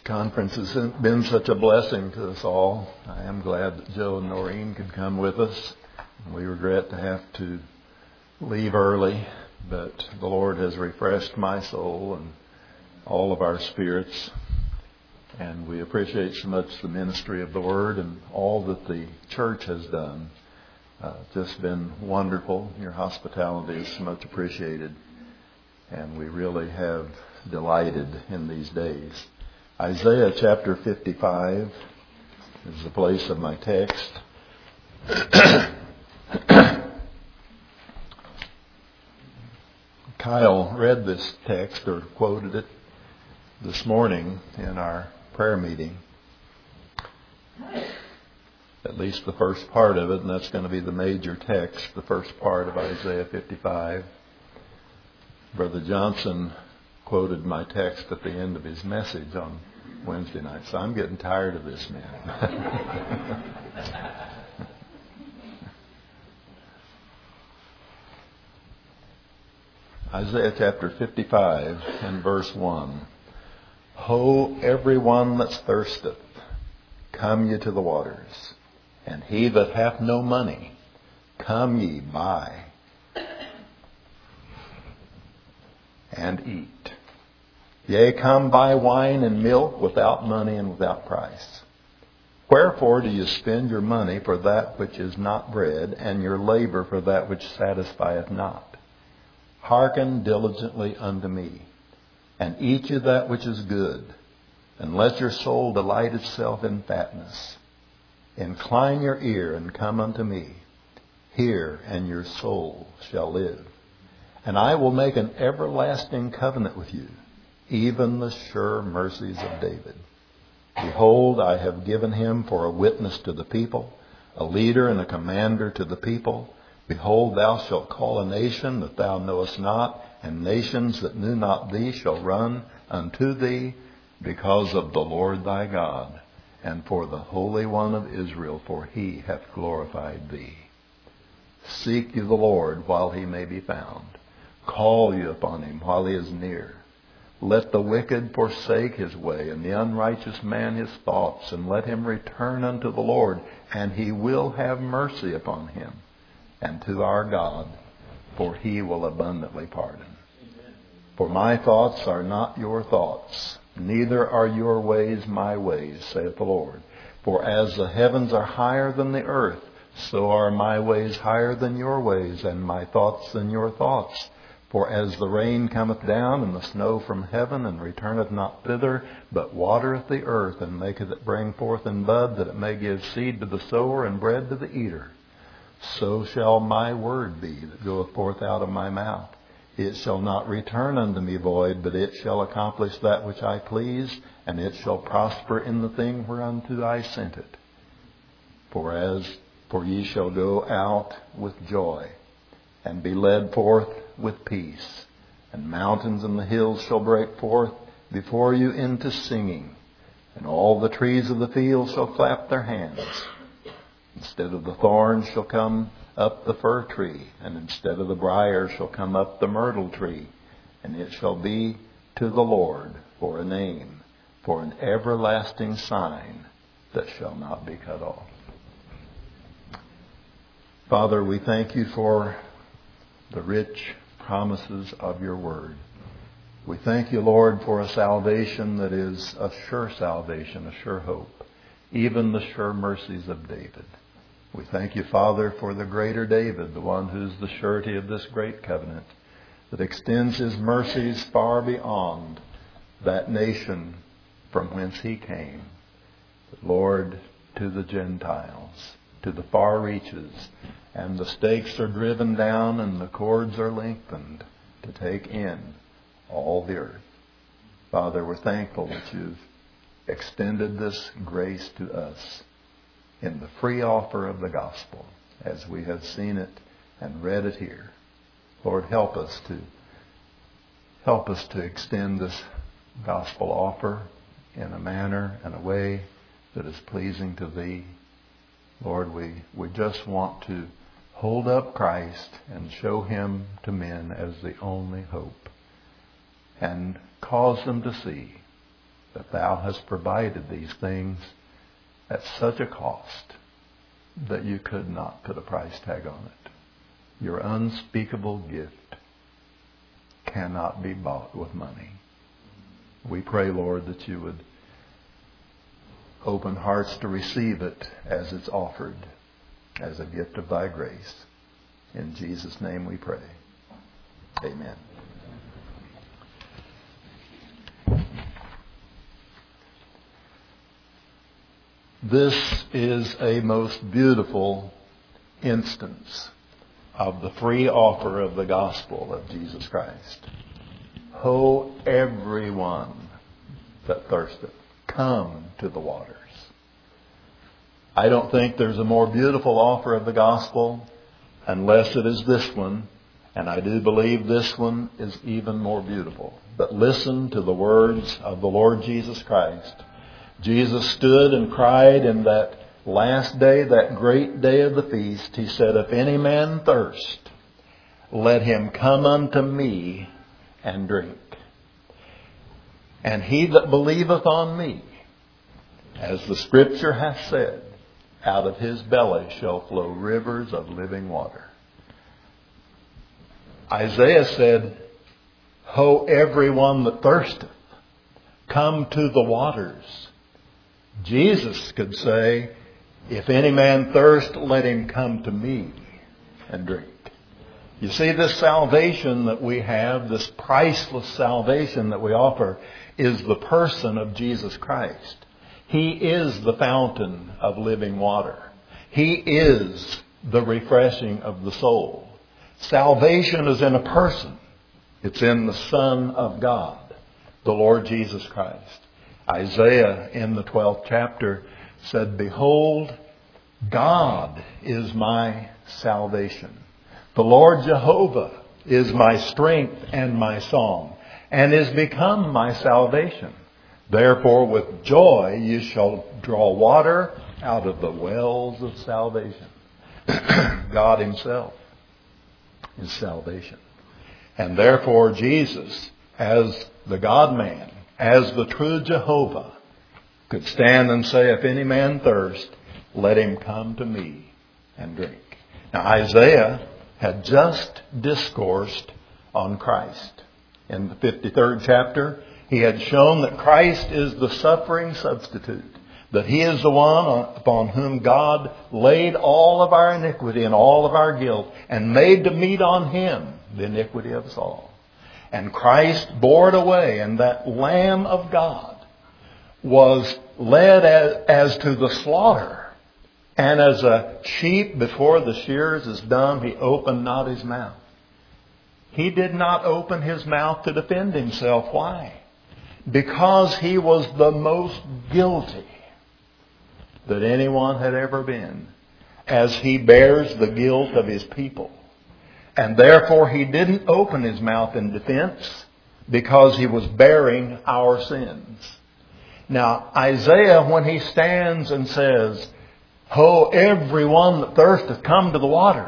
Conference has been such a blessing to us all. I am glad that Joe and Noreen could come with us. We regret to have to leave early, but the Lord has refreshed my soul and all of our spirits. And we appreciate so much the ministry of the Word and all that the church has done. Just been wonderful. Your hospitality is so much appreciated. And we really have delighted in these days. Isaiah chapter 55 is the place of my text. Kyle read this text or quoted it this morning in our prayer meeting. At least the first part of it, and that's going to be the major text, the first part of Isaiah 55. Brother Johnson quoted my text at the end of his message on Wednesday night. So I'm getting tired of this, man. Isaiah chapter 55 and verse 1. Ho, everyone that thirsteth, come ye to the waters, and he that hath no money, come ye buy and eat. Yea, come buy wine and milk without money and without price. Wherefore do you spend your money for that which is not bread, and your labor for that which satisfieth not? Hearken diligently unto me, and eat ye that which is good, and let your soul delight itself in fatness. Incline your ear and come unto me. Hear, and your soul shall live. And I will make an everlasting covenant with you, even the sure mercies of David. Behold, I have given him for a witness to the people, a leader and a commander to the people. Behold, thou shalt call a nation that thou knowest not, and nations that knew not thee shall run unto thee, because of the Lord thy God, and for the Holy One of Israel, for he hath glorified thee. Seek ye the Lord while he may be found. Call ye upon him while he is near. Let the wicked forsake his way, and the unrighteous man his thoughts, and let him return unto the Lord, and he will have mercy upon him, and to our God, for he will abundantly pardon. For my thoughts are not your thoughts, neither are your ways my ways, saith the Lord. For as the heavens are higher than the earth, so are my ways higher than your ways, and my thoughts than your thoughts. For as the rain cometh down, and the snow from heaven, and returneth not thither, but watereth the earth, and maketh it bring forth in bud, that it may give seed to the sower, and bread to the eater, so shall my word be that goeth forth out of my mouth. It shall not return unto me void, but it shall accomplish that which I please, and it shall prosper in the thing whereunto I sent it. For ye shall go out with joy, and be led forth with peace. And mountains and the hills shall break forth before you into singing, and all the trees of the field shall clap their hands. Instead of the thorns shall come up the fir tree, and instead of the briar shall come up the myrtle tree. And it shall be to the Lord for a name, for an everlasting sign that shall not be cut off. Father, we thank you for the rich promises of your word. We thank you, Lord, for a salvation that is a sure salvation, a sure hope, even the sure mercies of David. We thank you, Father, for the greater David, the one who's the surety of this great covenant, that extends his mercies far beyond that nation from whence he came. Lord, to the Gentiles, to the far reaches, and the stakes are driven down and the cords are lengthened to take in all the earth. Father, we're thankful that you've extended this grace to us in the free offer of the gospel, as we have seen it and read it here. Lord, help us to extend this gospel offer in a manner and a way that is pleasing to thee. Lord, we just want to hold up Christ and show him to men as the only hope, and cause them to see that Thou hast provided these things at such a cost that you could not put a price tag on it. Your unspeakable gift cannot be bought with money. We pray, Lord, that you would open hearts to receive it as it's offered, as a gift of Thy grace. In Jesus' name we pray. Amen. This is a most beautiful instance of the free offer of the gospel of Jesus Christ. Ho, everyone that thirsteth, come to the waters. I don't think there's a more beautiful offer of the gospel unless it is this one, and I do believe this one is even more beautiful. But listen to the words of the Lord Jesus Christ. Jesus stood and cried in that last day, that great day of the feast. He said, if any man thirst, let him come unto me and drink. And he that believeth on me, as the Scripture hath said, out of his belly shall flow rivers of living water. Isaiah said, ho, everyone that thirsteth, come to the waters. Jesus could say, if any man thirst, let him come to me and drink. You see, this salvation that we have, this priceless salvation that we offer, is the person of Jesus Christ. He is the fountain of living water. He is the refreshing of the soul. Salvation is in a person. It's in the Son of God, the Lord Jesus Christ. Isaiah in the 12th chapter said, behold, God is my salvation. The Lord Jehovah is my strength and my song, and is become my salvation. Therefore with joy you shall draw water out of the wells of salvation. God himself is salvation. And therefore Jesus, as the God-man, as the true Jehovah, could stand and say, if any man thirst, let him come to me and drink. Now Isaiah had just discoursed on Christ. In the 53rd chapter, he had shown that Christ is the suffering substitute, that he is the one upon whom God laid all of our iniquity and all of our guilt and made to meet on him the iniquity of us all. And Christ bore it away, and that Lamb of God was led as to the slaughter. And as a sheep before the shears is dumb, he opened not his mouth. He did not open his mouth to defend himself. Why? Because he was the most guilty that anyone had ever been, as he bears the guilt of his people. And therefore he didn't open his mouth in defense, because he was bearing our sins. Now Isaiah, when he stands and says, ho, everyone that thirsteth, come to the waters,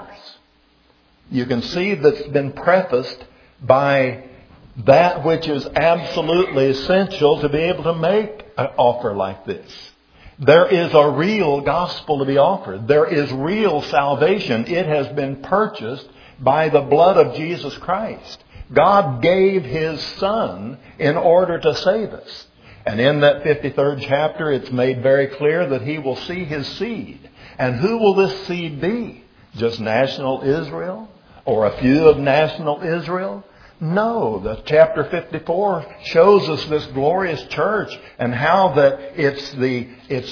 you can see that's been prefaced by that which is absolutely essential to be able to make an offer like this. There is a real gospel to be offered. There is real salvation. It has been purchased by the blood of Jesus Christ. God gave his Son in order to save us. And in that 53rd chapter, it's made very clear that he will see his seed. And who will this seed be? Just national Israel? Or a few of national Israel? No, the chapter 54 shows us this glorious church, and how that it's the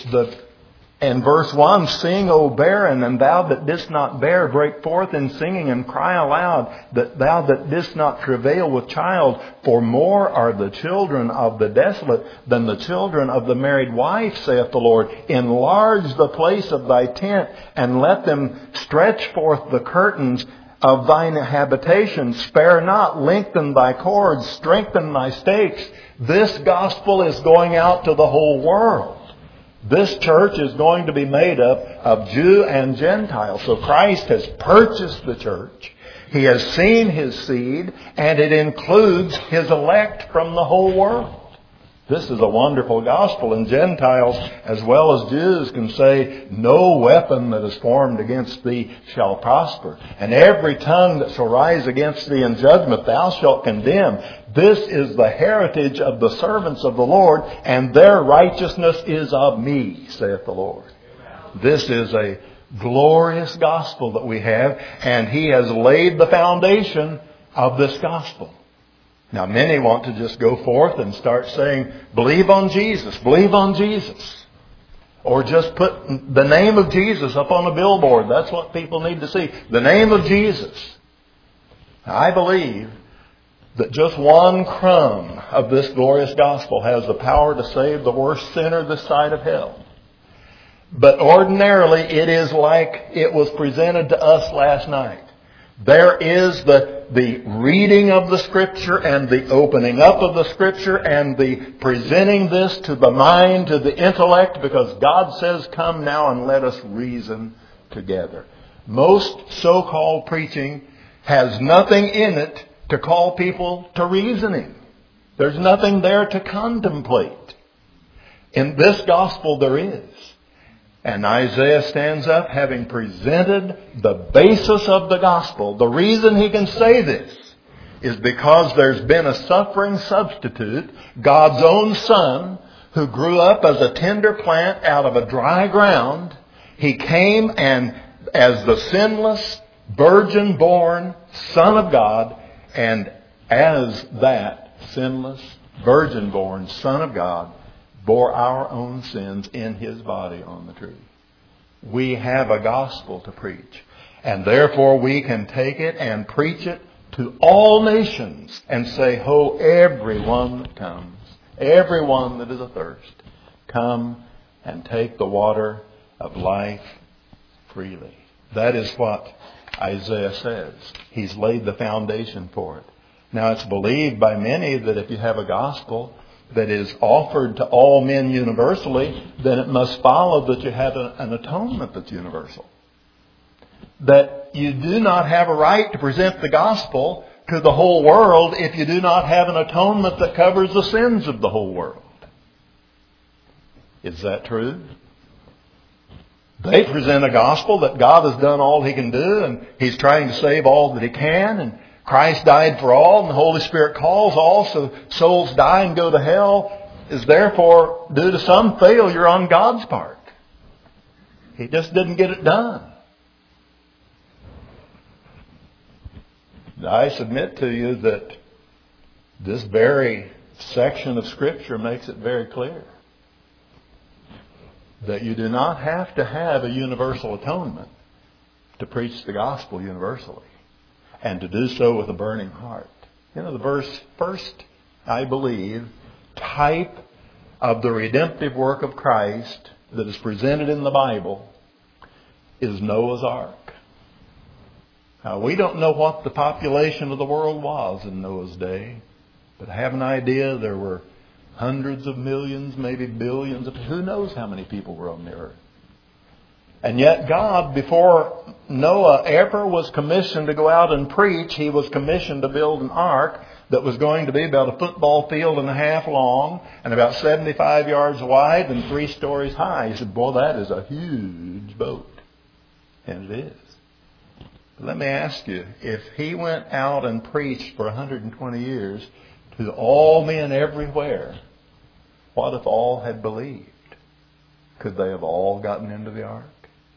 in verse 1, sing, O barren, and thou that didst not bear, break forth in singing and cry aloud, that thou that didst not travail with child, for more are the children of the desolate than the children of the married wife, saith the Lord. Enlarge the place of thy tent, and let them stretch forth the curtains of thine habitation. Spare not, lengthen thy cords, strengthen thy stakes. This gospel is going out to the whole world. This church is going to be made up of Jew and Gentile. So Christ has purchased the church. He has seen his seed, and it includes his elect from the whole world. This is a wonderful gospel, and Gentiles as well as Jews can say, no weapon that is formed against thee shall prosper, and every tongue that shall rise against thee in judgment thou shalt condemn. This is the heritage of the servants of the Lord, and their righteousness is of me, saith the Lord. This is a glorious gospel that we have, and He has laid the foundation of this gospel. Now, many want to just go forth and start saying, believe on Jesus, believe on Jesus. Or just put the name of Jesus up on a billboard. That's what people need to see. The name of Jesus. Now, I believe that just one crumb of this glorious gospel has the power to save the worst sinner this side of hell. But ordinarily, it is like it was presented to us last night. There is the reading of the Scripture and the opening up of the Scripture and the presenting this to the mind, to the intellect, because God says, come now and let us reason together. Most so-called preaching has nothing in it to call people to reasoning. There's nothing there to contemplate. In this gospel there is. And Isaiah stands up having presented the basis of the gospel. The reason he can say this is because there's been a suffering substitute, God's own Son, who grew up as a tender plant out of a dry ground. He came and as the sinless, virgin-born Son of God, and as that sinless, virgin-born Son of God, bore our own sins in His body on the tree. We have a gospel to preach. And therefore we can take it and preach it to all nations and say, ho, everyone that comes, everyone that is athirst, come and take the water of life freely. That is what Isaiah says. He's laid the foundation for it. Now it's believed by many that if you have a gospel that is offered to all men universally, then it must follow that you have an atonement that's universal. That you do not have a right to present the gospel to the whole world if you do not have an atonement that covers the sins of the whole world. Is that true? They present a gospel that God has done all He can do and He's trying to save all that He can, and Christ died for all, and the Holy Spirit calls all, so souls die and go to hell is therefore due to some failure on God's part. He just didn't get it done. I submit to you that this very section of Scripture makes it very clear that you do not have to have a universal atonement to preach the gospel universally, and to do so with a burning heart. You know, the verse first, I believe, type of the redemptive work of Christ that is presented in the Bible is Noah's Ark. Now, we don't know what the population of the world was in Noah's day, but I have an idea there were hundreds of millions, maybe billions of, who knows how many people were on the earth. And yet God, before Noah ever was commissioned to go out and preach, he was commissioned to build an ark that was going to be about a football field and a half long and about 75 yards wide and 3 stories high. He said, boy, that is a huge boat. And it is. But let me ask you, if he went out and preached for 120 years to all men everywhere, what if all had believed? Could they have all gotten into the ark?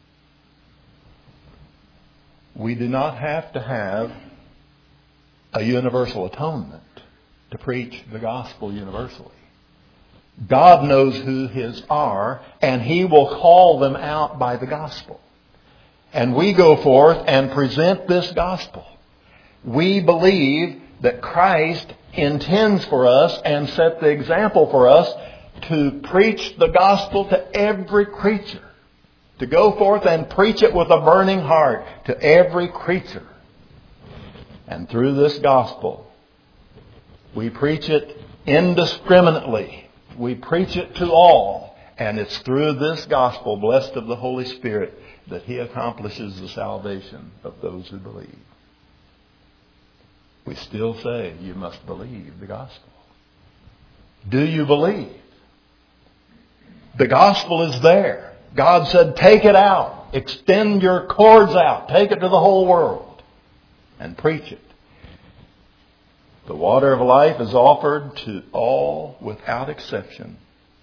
We do not have to have a universal atonement to preach the gospel universally. God knows who His are, and He will call them out by the gospel. And we go forth and present this gospel. We believe that Christ intends for us and set the example for us to preach the gospel to every creature. To go forth and preach it with a burning heart to every creature. And through this gospel, we preach it indiscriminately. We preach it to all. And it's through this gospel, blessed of the Holy Spirit, that He accomplishes the salvation of those who believe. We still say you must believe the gospel. Do you believe? The gospel is there. God said, take it out. Extend your cords out. Take it to the whole world and preach it. The water of life is offered to all without exception.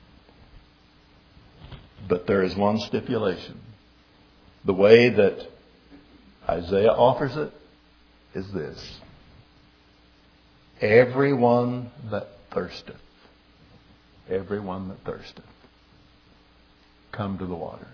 But there is one stipulation. The way that Isaiah offers it is this. Everyone that thirsteth, everyone that thirsteth, come to the waters.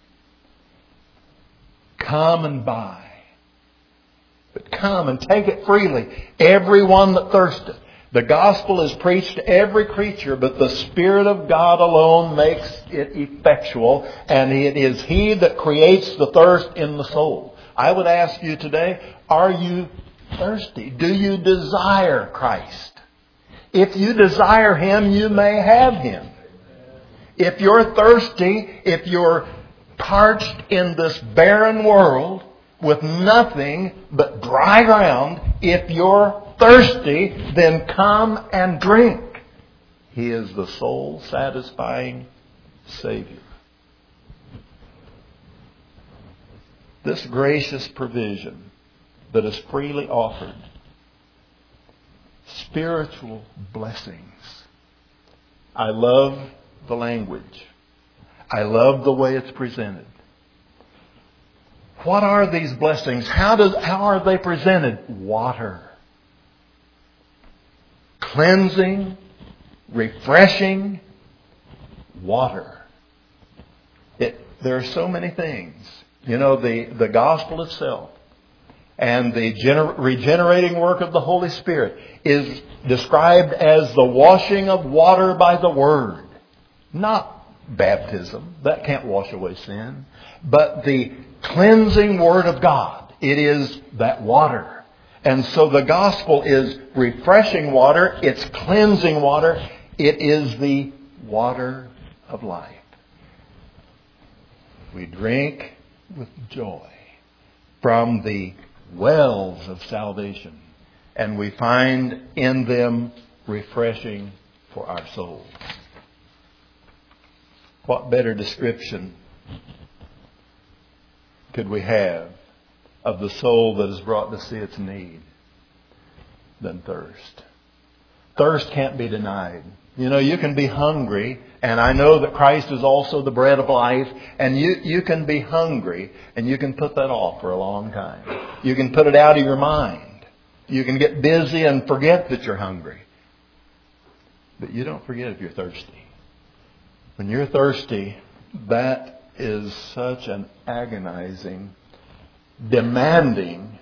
Come and buy. But come and take it freely. Everyone that thirsteth. The gospel is preached to every creature, but the Spirit of God alone makes it effectual, and it is He that creates the thirst in the soul. I would ask you today, are you thirsty? Do you desire Christ? If you desire Him, you may have Him. If you're thirsty, if you're parched in this barren world with nothing but dry ground, if you're thirsty, then come and drink. He is the soul satisfying Savior. This gracious provision that is freely offered, spiritual blessings. I love the language. I love the way it's presented. What are these blessings? How are they presented? Water. Cleansing, refreshing, water. There are so many things. You know, the gospel itself and the regenerating work of the Holy Spirit is described as the washing of water by the Word. Not baptism. That can't wash away sin. But the cleansing Word of God. It is that water. And so the gospel is refreshing water. It's cleansing water. It is the water of life. We drink with joy from the wells of salvation. And we find in them refreshing for our souls. What better description could we have of the soul that is brought to see its need than thirst? Thirst can't be denied. You know, you can be hungry, and I know that Christ is also the bread of life, and you can be hungry, and you can put that off for a long time. You can put it out of your mind. You can get busy and forget that you're hungry. But you don't forget if you're thirsty. When you're thirsty, that is such an agonizing, demanding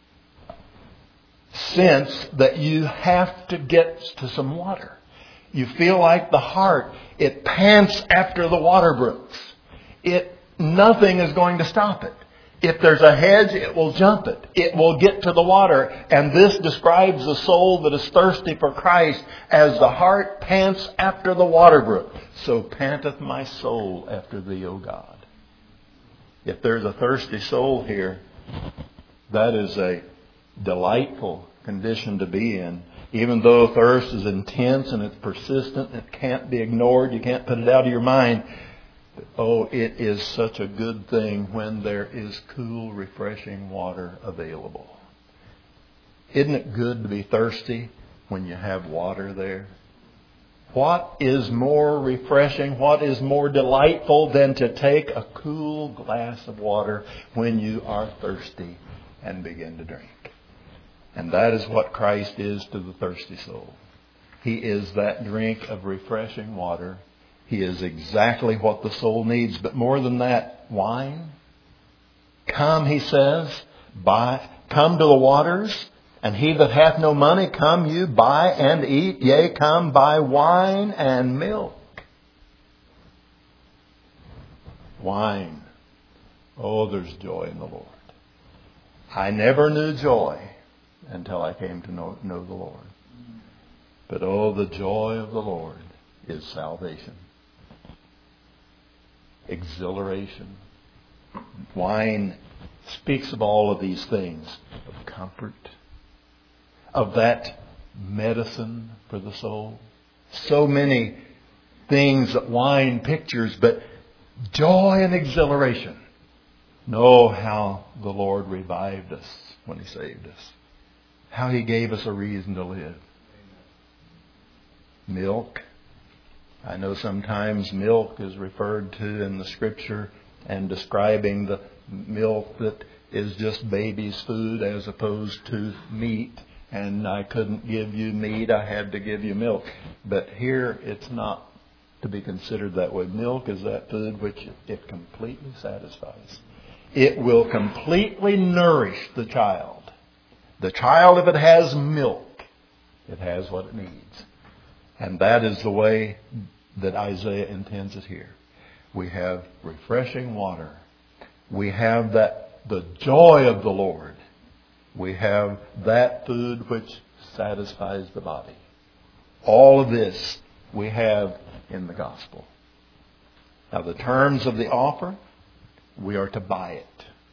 sense that you have to get to some water. You feel like the heart, it pants after the water brooks. Nothing is going to stop it. If there's a hedge, it will jump it. It will get to the water. And this describes the soul that is thirsty for Christ as the heart pants after the water brook. So panteth my soul after thee, O God. If there's a thirsty soul here, that is a delightful condition to be in. Even though thirst is intense and it's persistent, it can't be ignored, you can't put it out of your mind. But, oh, it is such a good thing when there is cool, refreshing water available. Isn't it good to be thirsty when you have water there? What is more refreshing, what is more delightful than to take a cool glass of water when you are thirsty and begin to drink? And that is what Christ is to the thirsty soul. He is that drink of refreshing water. He is exactly what the soul needs. But more than that, wine. Come, he says, come to the waters, and he that hath no money, come you, buy and eat. Yea, come, buy wine and milk. Wine. Oh, there's joy in the Lord. I never knew joy until I came to know the Lord. But oh, the joy of the Lord is salvation. Exhilaration. Wine speaks of all of these things. Of comfort. Of that medicine for the soul. so many things that wine pictures, but joy and exhilaration. Know how the Lord revived us when He saved us. How He gave us a reason to live. Milk. I know sometimes milk is referred to in the Scripture and describing the milk that is just baby's food as opposed to meat. And I couldn't give you meat, I had to give you milk. But here it's not to be considered that way. Milk is that food which it completely satisfies. It will completely nourish the child. The child, if it has milk, it has what it needs. And that is the way that Isaiah intends it here. We have refreshing water. We have the joy of the Lord. We have that food which satisfies the body. All of this we have in the gospel. Now the terms of the offer, we are to buy it.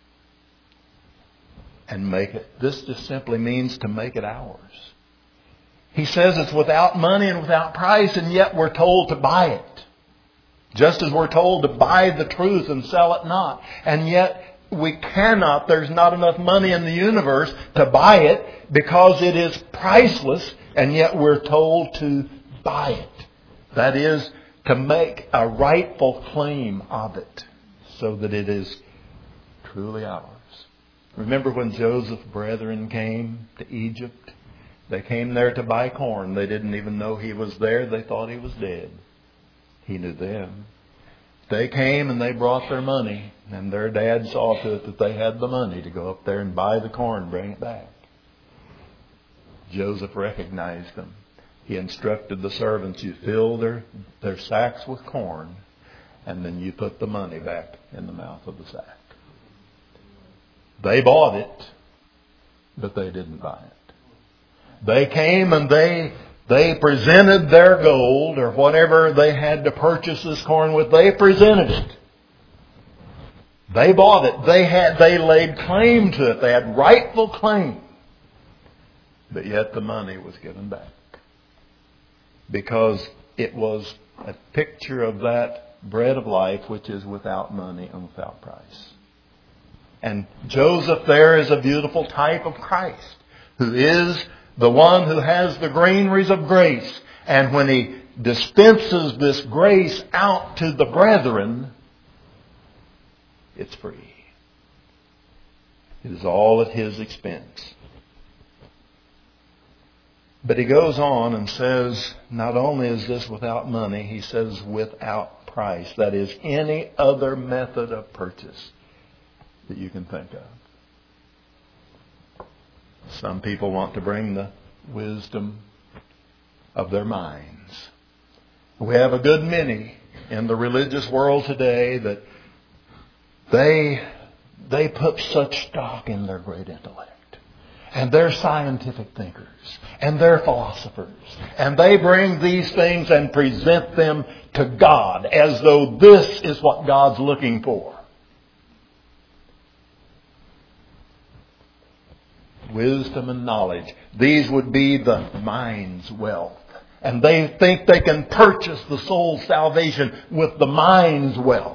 And make it. This just simply means to make it ours. He says it's without money and without price, and yet we're told to buy it. Just as we're told to buy the truth and sell it not. And yet we cannot, there's not enough money in the universe to buy it because it is priceless, and yet we're told to buy it. That is, to make a rightful claim of it so that it is truly ours. Remember when Joseph's brethren came to Egypt? They came there to buy corn. They didn't even know he was there. They thought he was dead. He knew them. They came and they brought their money. And their dad saw to it that they had the money to go up there and buy the corn and bring it back. Joseph recognized them. He instructed the servants, you fill their sacks with corn, and then you put the money back in the mouth of the sack. They bought it, but they didn't buy it. They came and they presented their gold or whatever they had to purchase this corn with. They presented it. They bought it. They laid claim to it. They had rightful claim. But yet the money was given back. Because it was a picture of that bread of life which is without money and without price. And Joseph there is a beautiful type of Christ, who is the one who has the granaries of grace. And when he dispenses this grace out to the brethren, it's free. It is all at his expense. But he goes on and says, not only is this without money, he says without price. That is, any other method of purchase that you can think of. Some people want to bring the wisdom of their minds. We have a good many in the religious world today that they put such stock in their great intellect. And they're scientific thinkers. And they're philosophers. And they bring these things and present them to God as though this is what God's looking for. Wisdom and knowledge. These would be the mind's wealth. And they think they can purchase the soul's salvation with the mind's wealth.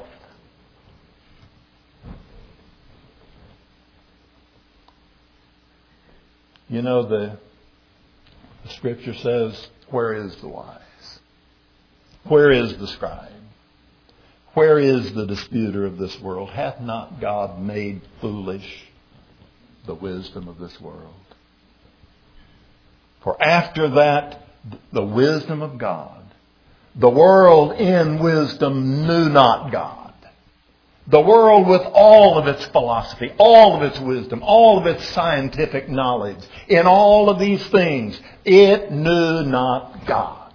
You know, the Scripture says, where is the wise? Where is the scribe? Where is the disputer of this world? Hath not God made foolish the wisdom of this world? For after that, the wisdom of God, the world in wisdom knew not God. The world with all of its philosophy, all of its wisdom, all of its scientific knowledge, in all of these things, it knew not God.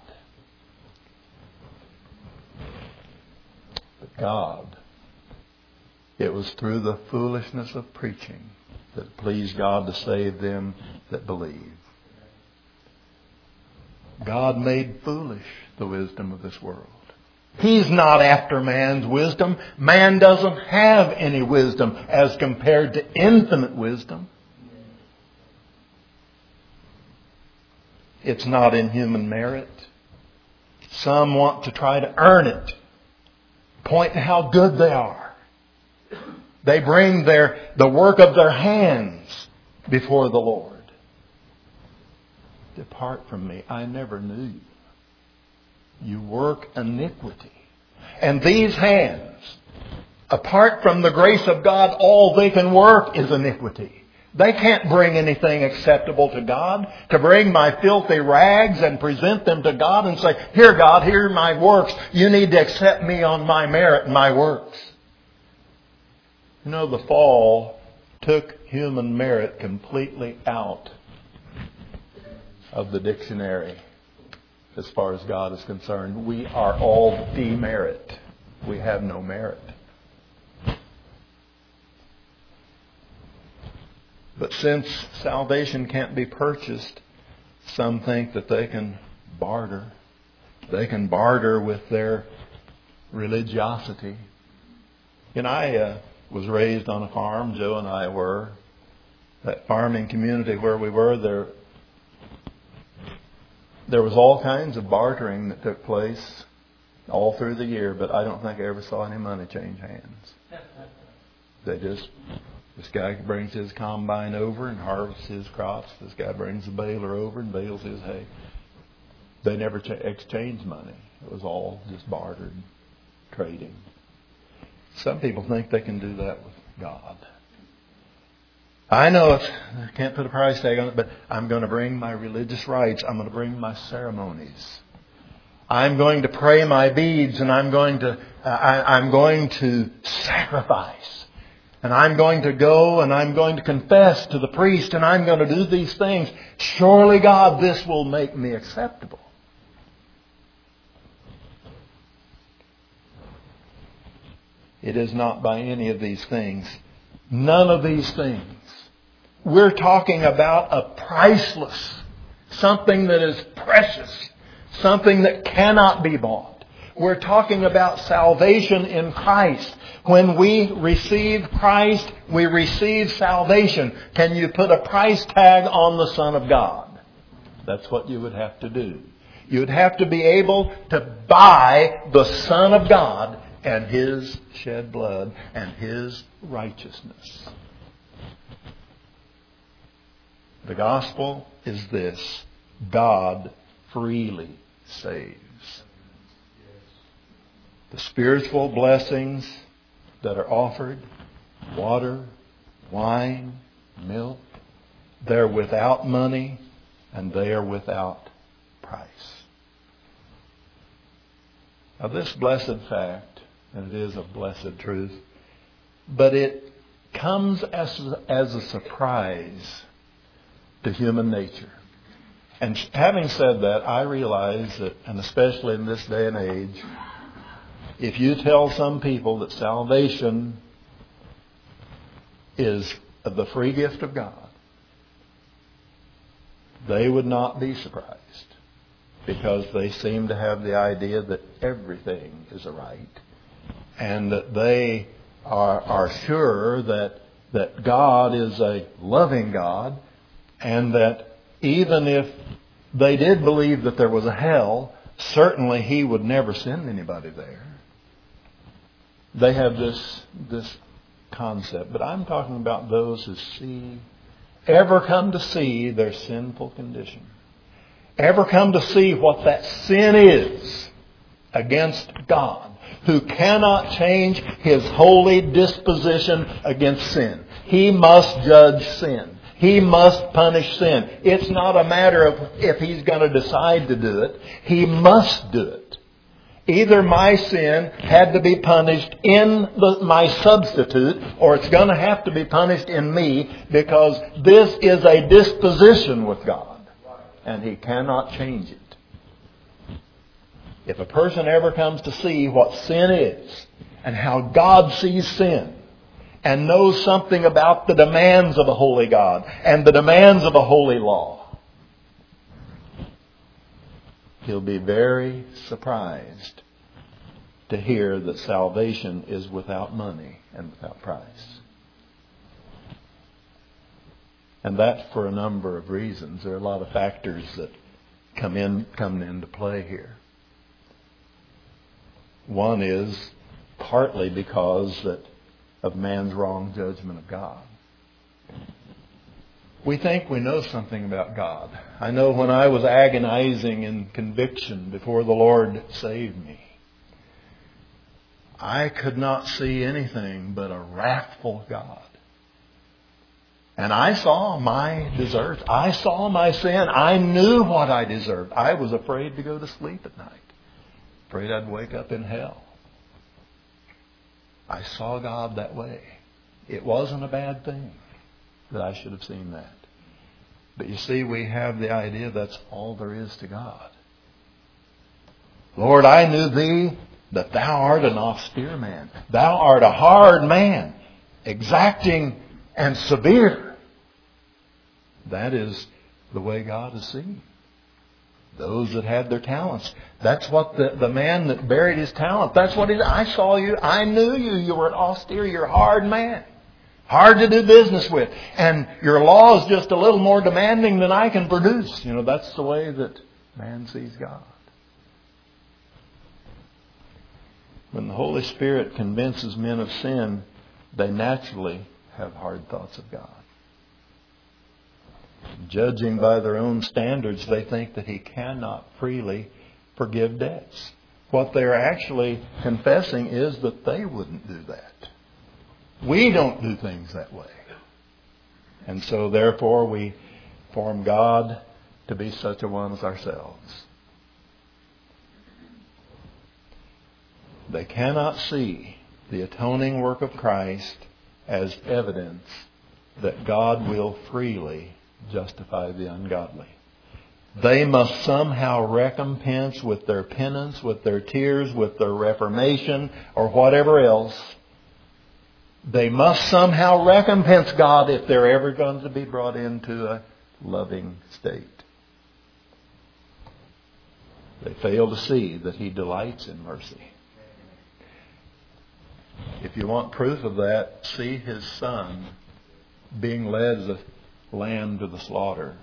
But God, it was through the foolishness of preaching that pleased God to save them that believe. God made foolish the wisdom of this world. He's not after man's wisdom. Man doesn't have any wisdom as compared to infinite wisdom. It's not in human merit. Some want to try to earn it. Point to how good they are. They bring the work of their hands before the Lord. Depart from me, I never knew you. You work iniquity. And these hands, apart from the grace of God, all they can work is iniquity. They can't bring anything acceptable to God. To bring my filthy rags and present them to God and say, here God, here are my works. You need to accept me on my merit and my works. You know, the fall took human merit completely out of the dictionary as far as God is concerned. We are all demerit. We have no merit. But since salvation can't be purchased, some think that they can barter. They can barter with their religiosity. You know, I was raised on a farm. Joe and I were. That farming community where we were, there was all kinds of bartering that took place all through the year, but I don't think I ever saw any money change hands. This guy brings his combine over and harvests his crops. This guy brings the baler over and bales his hay. They never exchanged money. It was all just bartered, trading. Some people think they can do that with God. I know I can't put a price tag on it, but I'm going to bring my religious rites. I'm going to bring my ceremonies. I'm going to pray my beads, and I'm going to sacrifice. And I'm going to go and I'm going to confess to the priest and I'm going to do these things. Surely, God, this will make me acceptable. It is not by any of these things. None of these things. We're talking about a priceless, something that is precious, something that cannot be bought. We're talking about salvation in Christ. When we receive Christ, we receive salvation. Can you put a price tag on the Son of God? That's what you would have to do. You would have to be able to buy the Son of God and His shed blood and His righteousness. The gospel is this: God freely saves. The spiritual blessings that are offered, water, wine, milk, they're without money and they are without price. Now this blessed fact, and it is a blessed truth, but it comes as a surprise to human nature. And having said that, I realize that, and especially in this day and age, if you tell some people that salvation is the free gift of God, they would not be surprised, because they seem to have the idea that everything is a right, and that they are sure that God is a loving God, and that even if they did believe that there was a hell, certainly He would never send anybody there. They have this concept. But I'm talking about those who ever come to see their sinful condition. Ever come to see what that sin is against God, who cannot change His holy disposition against sin. He must judge sin. He must punish sin. It's not a matter of if He's going to decide to do it. He must do it. Either my sin had to be punished in my substitute, or it's going to have to be punished in me, because this is a disposition with God, and He cannot change it. If a person ever comes to see what sin is and how God sees sin, and knows something about the demands of a holy God and the demands of a holy law, he'll be very surprised to hear that salvation is without money and without price. And that's for a number of reasons. There are a lot of factors that come into play here. One is partly because of man's wrong judgment of God. We think we know something about God. I know when I was agonizing in conviction before the Lord saved me, I could not see anything but a wrathful God. And I saw my deserts. I saw my sin. I knew what I deserved. I was afraid to go to sleep at night. Afraid I'd wake up in hell. I saw God that way. It wasn't a bad thing that I should have seen that. But you see, we have the idea that's all there is to God. Lord, I knew Thee, that Thou art an austere man. Thou art a hard man, exacting and severe. That is the way God is seen. Those that had their talents. That's what the man that buried his talent, that's what he said. I saw you, I knew you. You were an austere, you're a hard man. Hard to do business with. And your law is just a little more demanding than I can produce. You know, that's the way that man sees God. When the Holy Spirit convinces men of sin, they naturally have hard thoughts of God. Judging by their own standards, they think that He cannot freely forgive debts. What they're actually confessing is that they wouldn't do that. We don't do things that way. And so therefore we form God to be such a one as ourselves. They cannot see the atoning work of Christ as evidence that God will freely justify the ungodly. They must somehow recompense with their penance, with their tears, with their reformation, or whatever else. They must somehow recompense God if they're ever going to be brought into a loving state. They fail to see that He delights in mercy. If you want proof of that, see His Son being led as a lamb to the slaughter.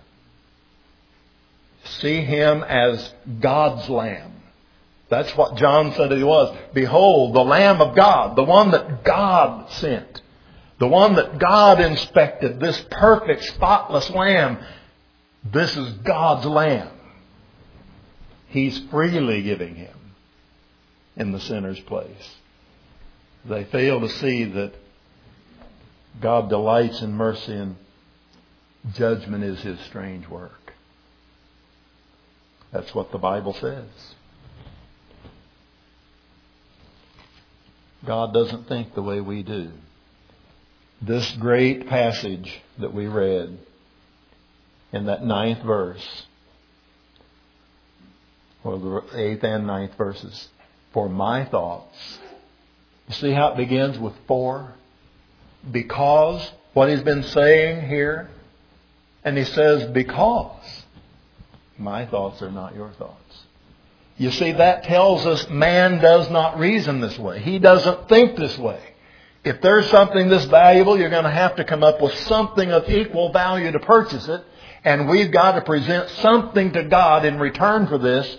See Him as God's lamb. That's what John said He was. Behold, the Lamb of God, the one that God sent, the one that God inspected, this perfect, spotless lamb. This is God's lamb. He's freely giving Him in the sinner's place. They fail to see that God delights in mercy and judgment is His strange work. That's what the Bible says. God doesn't think the way we do. This great passage that we read in that 9th verse, or the 8th and 9th verses, for my thoughts. You see how it begins with for? Because, what He's been saying here. And He says, because my thoughts are not your thoughts. You see, that tells us man does not reason this way. He doesn't think this way. If there's something this valuable, you're going to have to come up with something of equal value to purchase it. And we've got to present something to God in return for this.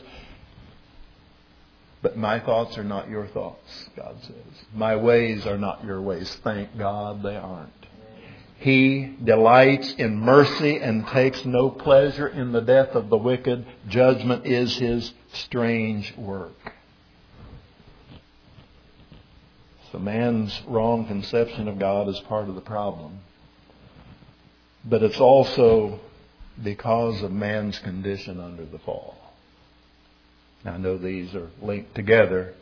But my thoughts are not your thoughts, God says. My ways are not your ways. Thank God they aren't. He delights in mercy and takes no pleasure in the death of the wicked. Judgment is His strange work. So man's wrong conception of God is part of the problem. But it's also because of man's condition under the fall. I know these are linked together.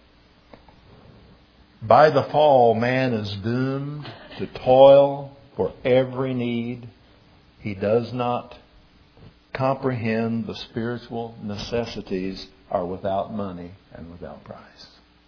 By the fall, man is doomed to toil for every need. He does not comprehend the spiritual necessities are without money and without price.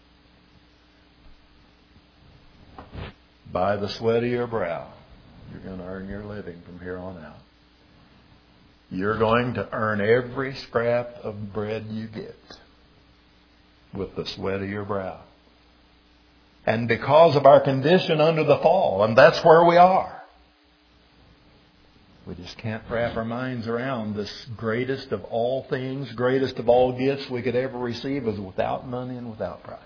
By the sweat of your brow, you're going to earn your living from here on out. You're going to earn every scrap of bread you get with the sweat of your brow. And because of our condition under the fall, and that's where we are, We just can't wrap our minds around this greatest of all things, greatest of all gifts we could ever receive is without money and without price.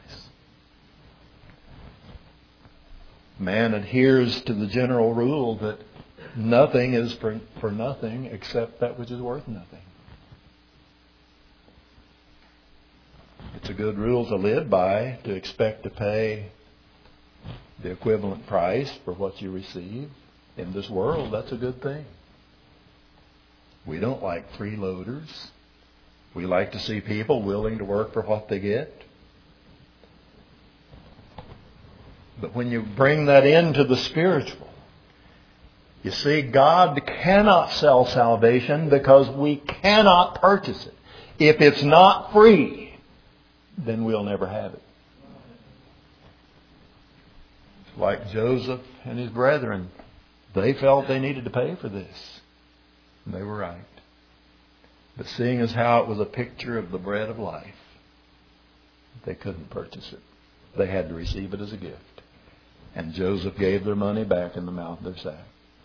Man adheres to the general rule that nothing is for nothing except that which is worth nothing. It's a good rule to live by, to expect to pay the equivalent price for what you receive. In this world, that's a good thing. We don't like freeloaders. We like to see people willing to work for what they get. But when you bring that into the spiritual, you see, God cannot sell salvation because we cannot purchase it. If it's not free, then we'll never have it. It's like Joseph and his brethren. They felt they needed to pay for this. And they were right. But seeing as how it was a picture of the bread of life, they couldn't purchase it. They had to receive it as a gift. And Joseph gave their money back in the mouth of their sack.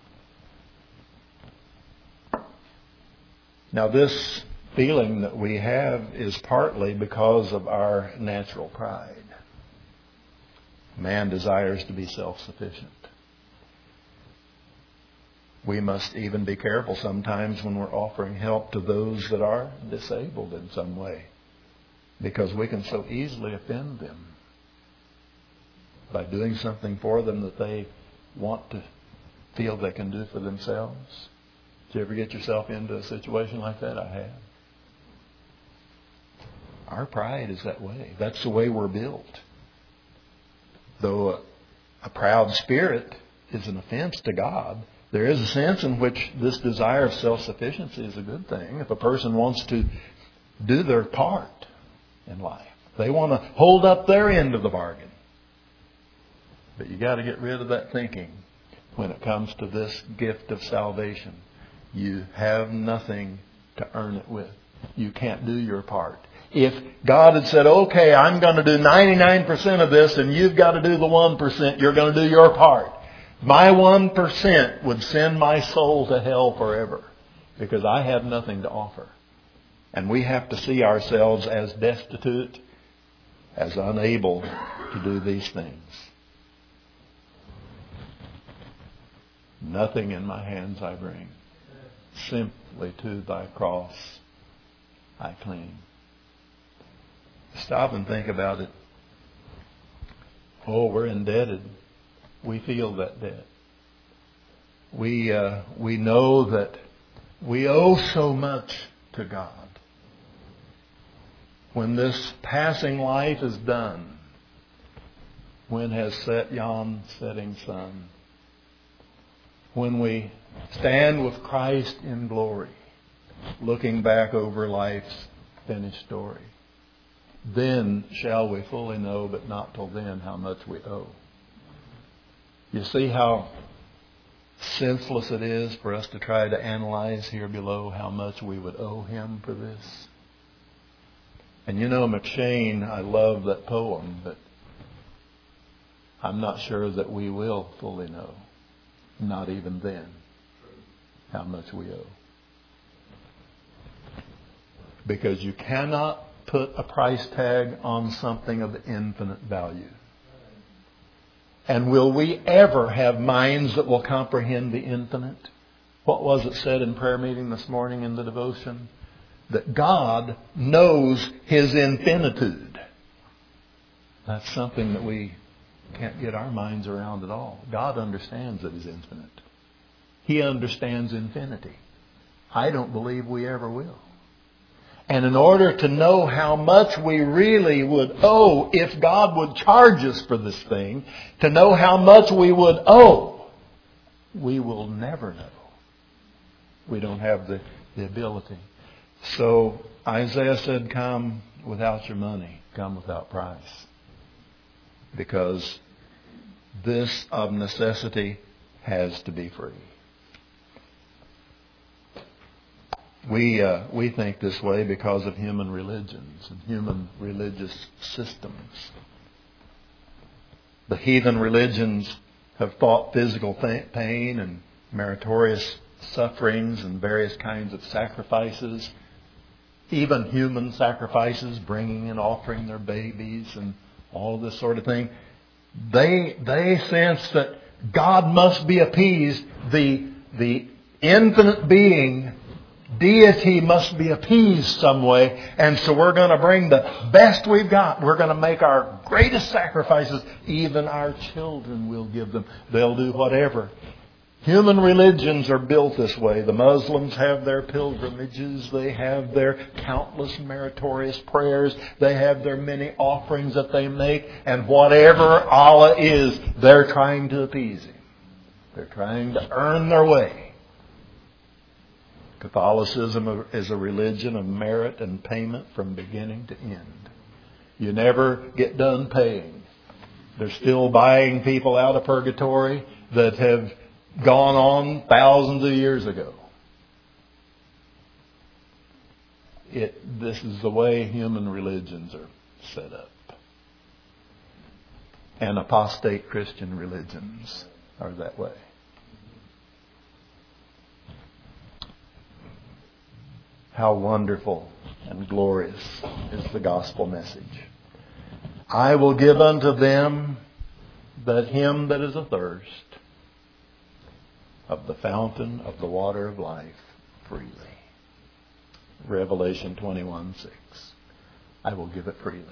Now this feeling that we have is partly because of our natural pride. Man desires to be self-sufficient. We must even be careful sometimes when we're offering help to those that are disabled in some way, because we can so easily offend them by doing something for them that they want to feel they can do for themselves. Did you ever get yourself into a situation like that? I have. Our pride is that way. That's the way we're built. Though a proud spirit is an offense to God, there is a sense in which this desire of self-sufficiency is a good thing. If a person wants to do their part in life, they want to hold up their end of the bargain. But you got to get rid of that thinking when it comes to this gift of salvation. You have nothing to earn it with. You can't do your part. If God had said, okay, I'm going to do 99% of this and you've got to do the 1%, you're going to do your part. My 1% would send my soul to hell forever because I have nothing to offer. And we have to see ourselves as destitute, as unable to do these things. Nothing in my hands I bring. Simply to thy cross I cling. Stop and think about it. Oh, we're indebted. We feel that debt. We know that we owe so much to God. When this passing life is done, when has set yon setting sun? When we stand with Christ in glory, looking back over life's finished story, then shall we fully know, but not till then, how much we owe. You see how senseless it is for us to try to analyze here below how much we would owe Him for this. And you know, McShane, I love that poem, but I'm not sure that we will fully know, not even then, how much we owe. Because you cannot put a price tag on something of infinite value. And will we ever have minds that will comprehend the infinite? What was it said in prayer meeting this morning in the devotion? That God knows His infinitude. That's something that we can't get our minds around at all. God understands that He's infinite. He understands infinity. I don't believe we ever will. And in order to know how much we really would owe if God would charge us for this thing, to know how much we would owe, we will never know. We don't have the ability. So Isaiah said, come without your money, come without price. Because this of necessity has to be free. We think this way because of human religions and human religious systems. The heathen religions have thought physical pain and meritorious sufferings and various kinds of sacrifices, even human sacrifices, bringing and offering their babies and all of this sort of thing. They sense that God must be appeased. The infinite being, deity, must be appeased some way. And so we're going to bring the best we've got. We're going to make our greatest sacrifices. Even our children will give them. They'll do whatever. Human religions are built this way. The Muslims have their pilgrimages. They have their countless meritorious prayers. They have their many offerings that they make. And whatever Allah is, they're trying to appease Him. They're trying to earn their way. Catholicism is a religion of merit and payment from beginning to end. You never get done paying. They're still buying people out of purgatory that have gone on thousands of years ago. This is the way human religions are set up. And apostate Christian religions are that way. How wonderful and glorious is the gospel message. I will give unto them that him that is athirst of the fountain of the water of life freely. Revelation 21:6. I will give it freely.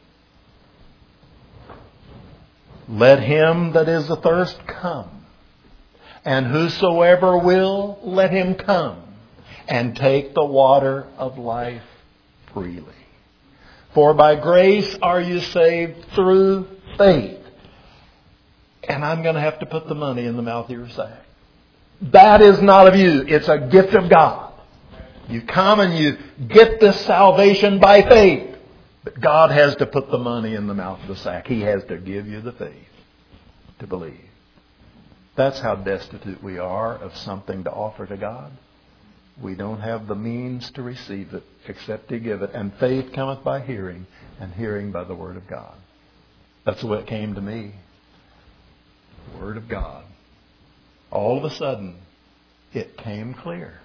Let him that is athirst come, and whosoever will, let him come and take the water of life freely. For by grace are you saved through faith. And I'm going to have to put the money in the mouth of your sack. That is not of you. It's a gift of God. You come and you get this salvation by faith. But God has to put the money in the mouth of the sack. He has to give you the faith to believe. That's how destitute we are of something to offer to God. We don't have the means to receive it except to give it. And faith cometh by hearing, and hearing by the Word of God. That's the way it came to me. The Word of God. All of a sudden, it came clear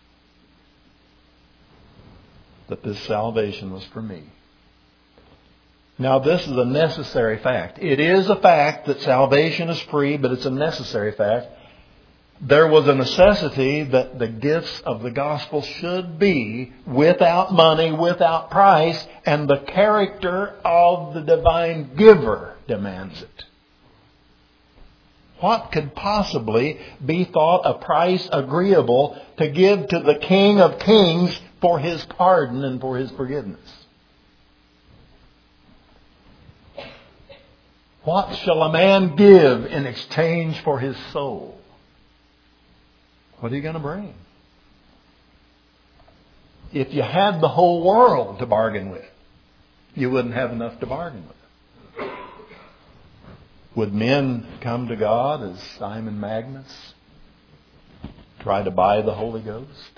that this salvation was for me. Now, this is a necessary fact. It is a fact that salvation is free, but it's a necessary fact. There was a necessity that the gifts of the gospel should be without money, without price, and the character of the divine giver demands it. What could possibly be thought a price agreeable to give to the King of Kings for His pardon and for His forgiveness? What shall a man give in exchange for his soul? What are you going to bring? If you had the whole world to bargain with, you wouldn't have enough to bargain with. Would men come to God as Simon Magus, try to buy the Holy Ghost?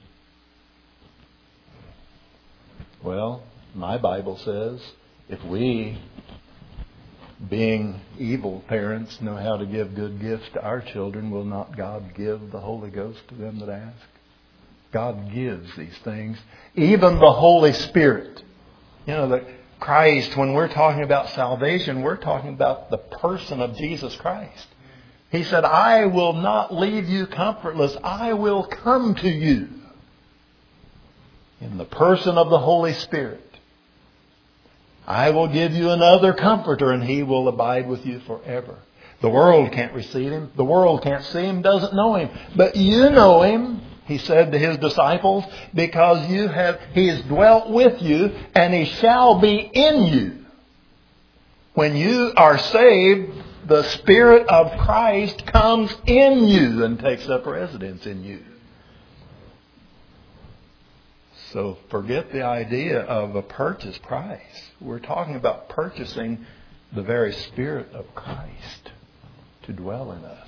Well, my Bible says if we, being evil parents, know how to give good gifts to our children, will not God give the Holy Ghost to them that ask? God gives these things. Even the Holy Spirit. You know, that Christ, when we're talking about salvation, we're talking about the person of Jesus Christ. He said, I will not leave you comfortless. I will come to you in the person of the Holy Spirit. I will give you another comforter, and He will abide with you forever. The world can't receive Him. The world can't see Him, doesn't know Him. But you know Him, He said to His disciples, because He has dwelt with you, and He shall be in you. When you are saved, the Spirit of Christ comes in you and takes up residence in you. So forget the idea of a purchase price. We're talking about purchasing the very Spirit of Christ to dwell in us.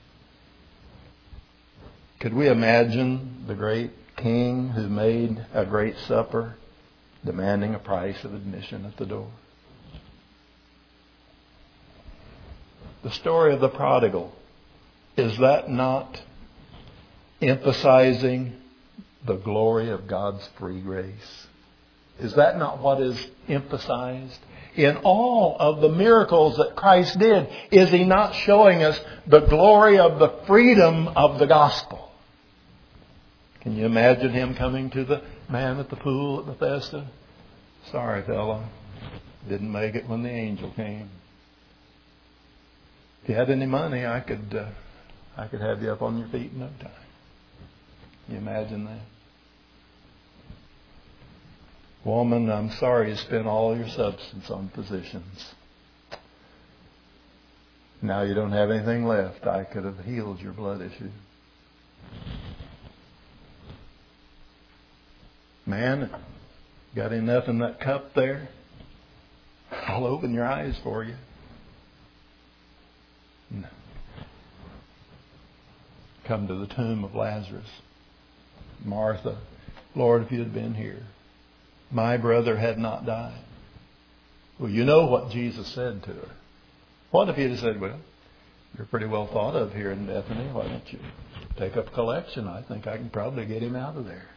Could we imagine the great king who made a great supper demanding a price of admission at the door? The story of the prodigal, is that not emphasizing the glory of God's free grace? Is that not what is emphasized? In all of the miracles that Christ did, is He not showing us the glory of the freedom of the gospel? Can you imagine Him coming to the man at the pool at Bethesda? Sorry, fella. Didn't make it when the angel came. If you had any money, I could have you up on your feet in no time. Can you imagine that? Woman, I'm sorry you spent all your substance on physicians. Now you don't have anything left. I could have healed your blood issue. Man, got enough in that cup there? I'll open your eyes for you. No. Come to the tomb of Lazarus. Martha, Lord, if you had been here, my brother had not died. Well, you know what Jesus said to her. What if he had said, well, you're pretty well thought of here in Bethany. Why don't you take up a collection? I think I can probably get him out of there.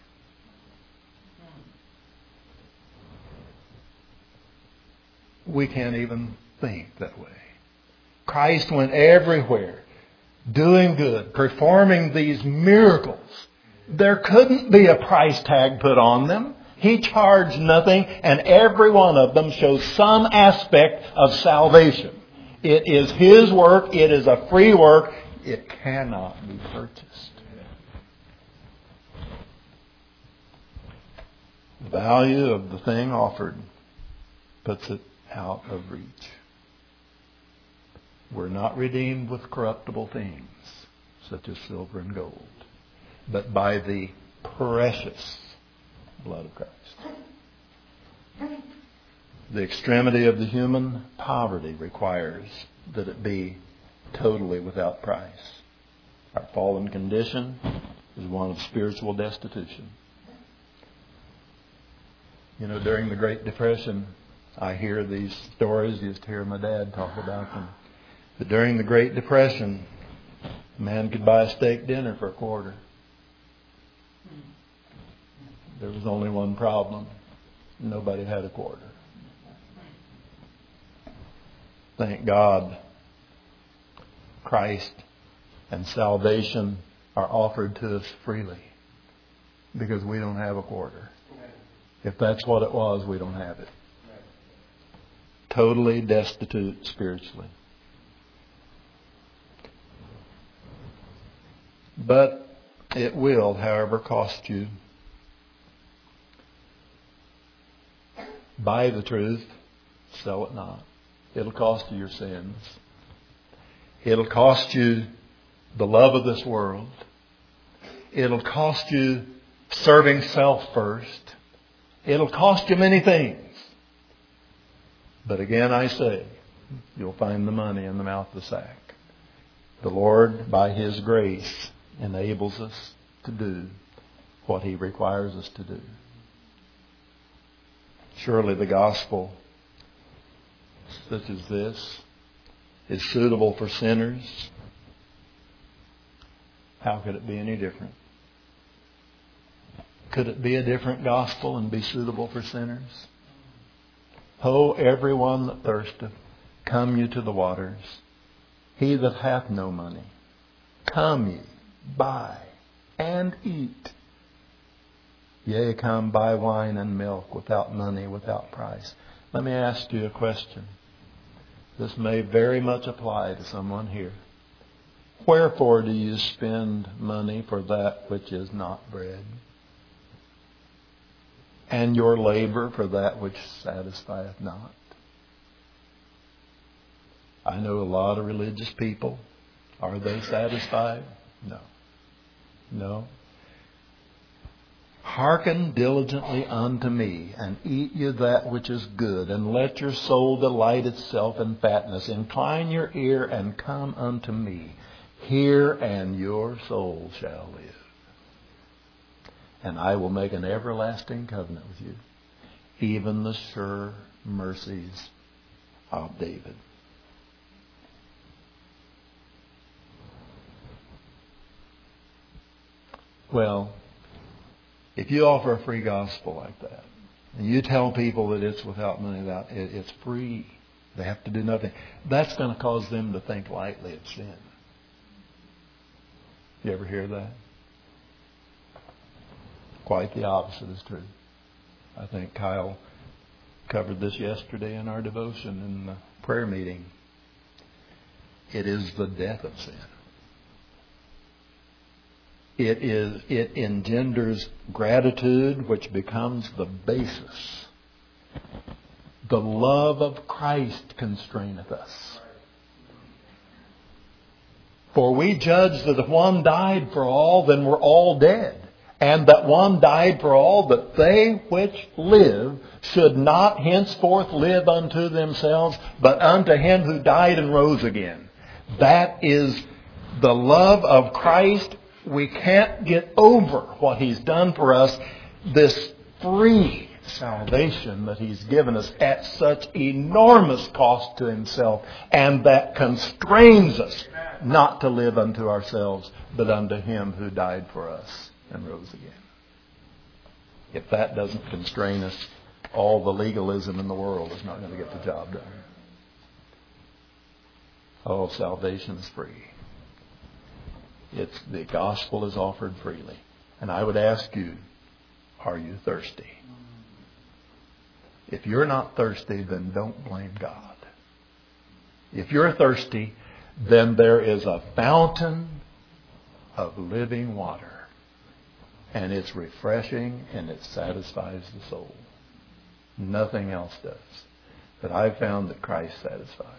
We can't even think that way. Christ went everywhere, doing good, performing these miracles. There couldn't be a price tag put on them. He charged nothing, and every one of them shows some aspect of salvation. It is His work. It is a free work. It cannot be purchased. The value of the thing offered puts it out of reach. We're not redeemed with corruptible things, such as silver and gold, but by the precious blood of Christ. The extremity of the human poverty requires that it be totally without price. Our fallen condition is one of spiritual destitution. You know, during the Great Depression, I hear these stories. I used to hear my dad talk about them. But during the Great Depression, a man could buy a steak dinner for $0.25. There was only one problem. Nobody had $0.25. Thank God, Christ and salvation are offered to us freely because we don't have $0.25. If that's what it was, we don't have it. Totally destitute spiritually. But it will, however, cost you. Buy the truth, sell it not. It'll cost you your sins. It'll cost you the love of this world. It'll cost you serving self first. It'll cost you many things. But again, I say, you'll find the money in the mouth of the sack. The Lord, by His grace, enables us to do what He requires us to do. Surely the gospel, such as this, is suitable for sinners. How could it be any different? Could it be a different gospel and be suitable for sinners? Ho, everyone that thirsteth, come ye to the waters. He that hath no money, come ye, buy, and eat. Yea, come buy wine and milk without money, without price. Let me ask you a question. This may very much apply to someone here. Wherefore do you spend money for that which is not bread? And your labor for that which satisfieth not? I know a lot of religious people. Are they satisfied? No. No. Hearken diligently unto me, and eat ye that which is good, and let your soul delight itself in fatness. Incline your ear and come unto me. Hear, and your soul shall live. And I will make an everlasting covenant with you, even the sure mercies of David. Well, if you offer a free gospel like that, and you tell people that it's without money, it's free, they have to do nothing, that's going to cause them to think lightly of sin. You ever hear that? Quite the opposite is true. I think Kyle covered this yesterday in our devotion in the prayer meeting. It is the death of sin. It engenders gratitude, which becomes the basis. The love of Christ constraineth us. For we judge that if one died for all, then we're all dead. And that one died for all, that they which live should not henceforth live unto themselves, but unto Him who died and rose again. That is the love of Christ. We can't get over what He's done for us. This free salvation that He's given us at such enormous cost to Himself, and that constrains us not to live unto ourselves, but unto Him who died for us and rose again. If that doesn't constrain us, all the legalism in the world is not going to get the job done. Oh, salvation is free. The gospel is offered freely. And I would ask you, are you thirsty? If you're not thirsty, then don't blame God. If you're thirsty, then there is a fountain of living water. And it's refreshing and it satisfies the soul. Nothing else does. But I've found that Christ satisfies.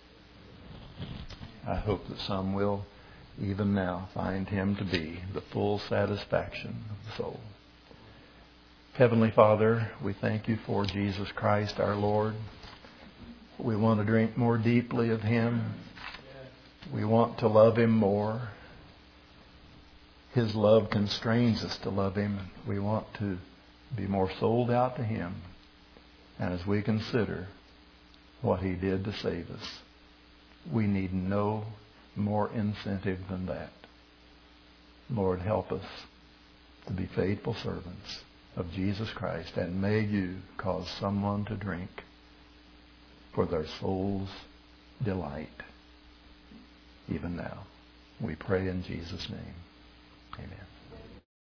I hope that some will, even now, find Him to be the full satisfaction of the soul. Heavenly Father, we thank You for Jesus Christ our Lord. We want to drink more deeply of Him. We want to love Him more. His love constrains us to love Him. We want to be more sold out to Him. And as we consider what He did to save us, we need no more incentive than that. Lord, help us to be faithful servants of Jesus Christ, and may You cause someone to drink for their soul's delight even now. We pray in Jesus' name. Amen.